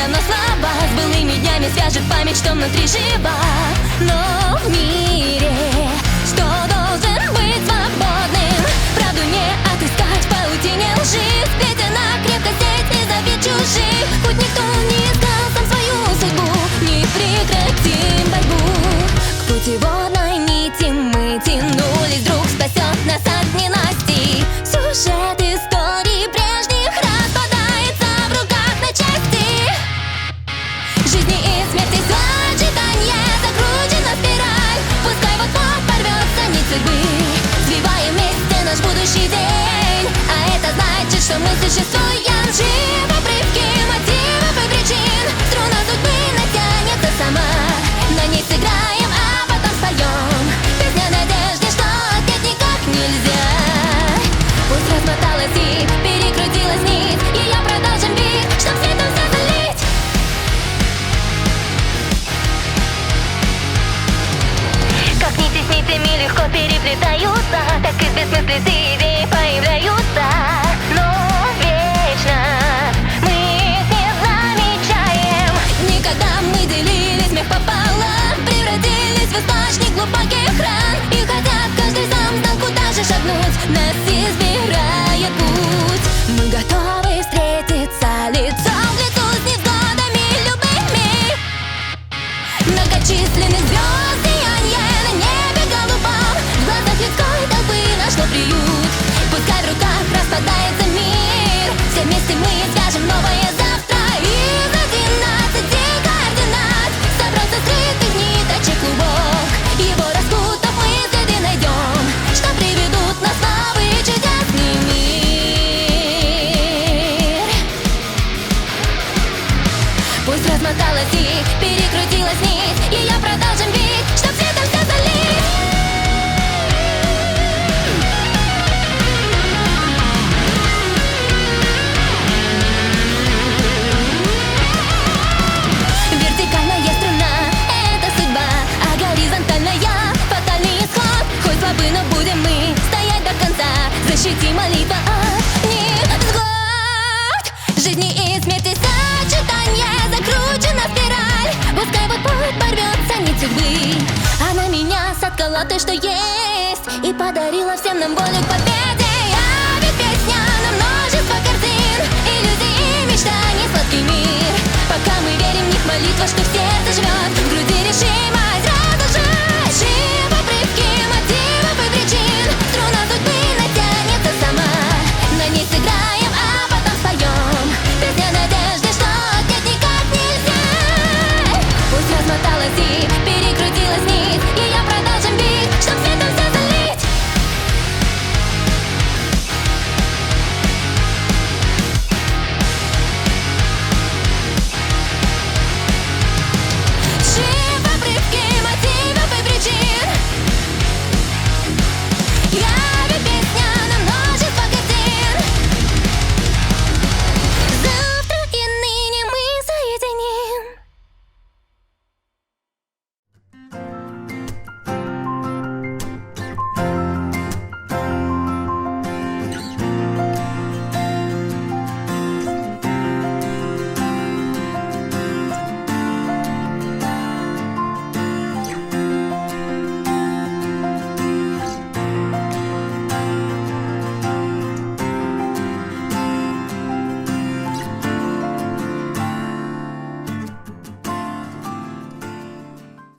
давно слаба, с былыми днями свяжет память, что внутри жива. Но в мире, что должен быть свободным, правду не отыскать в паутине лжи. Сплетена крепко сеть из обид чужих, хоть никто не искал сам свою судьбу, не прекратим борьбу. К путеводной нити мы тянулись, друг спасет нас от ненасти. Сюжет истории прежних распадается в руках на части. Жизни и смерти сочетание, закручена спираль. Пускай вот-вот порвется нить судьбы, свивая вместе наш будущий день. А это значит, что мы существуем, живы обрывки мотивов и причин. Струна судьбы натянется сама, на ней сыграем, а потом споем. Песня надежды, что отнять никак нельзя. Пусть размоталась и перекрутилась нить, ее продолжим бить, чтоб светом все залить. Как нити с нитями легко переплетаются, так и бессмыслицы идеи появляются. Но вечно мы их не замечаем. Никогда мы делили смех пополам, превратились в источник глубоких ран. И хотят каждый сам знал, куда же шагнуть, нас избирает путь. Мы готовы встретиться лицом к лицу с невзгодами любыми. Многочисленных звезд сиянье на небе голубом, в глазах людской толпы нашло приют. Пускай в руках распадается мир, все вместе мы свяжем новое завтра. Из 11 координат собрался скрытых ниточек клубок. Его распутав, мы следы найдем, что приведут нас в новый чудесный мир. Пусть размоталась и перекрутилась нить, ее продолжим бить, чтоб светом все залить. Вертикальная струна — это судьба, а горизонтальная — фатальный исход. Хоть слабы, но будем мы стоять до конца, защити молитва от невзгод. Жизни и смерти сочетание, закручена спираль. Пускай вот-вот порвется нить судьбы, она меня соткала той, что есть, и подарила всем нам волю к победе. А ведь песня на множество картин, иллюзии и мечтаний, сладкий мир. Пока мы верим в них, молитва, что в сердце живет, в груди